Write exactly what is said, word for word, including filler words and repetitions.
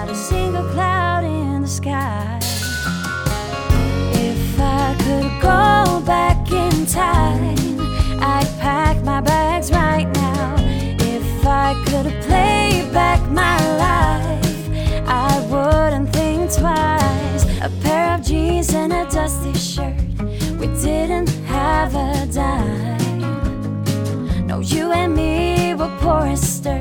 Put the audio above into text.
a single cloud in the sky. If I could go back in time, I'd pack my bags right now. If I could play back my life, I wouldn't think twice. A pair of jeans and a dusty shirt, we didn't have a dime. No, you and me were poor as dirt.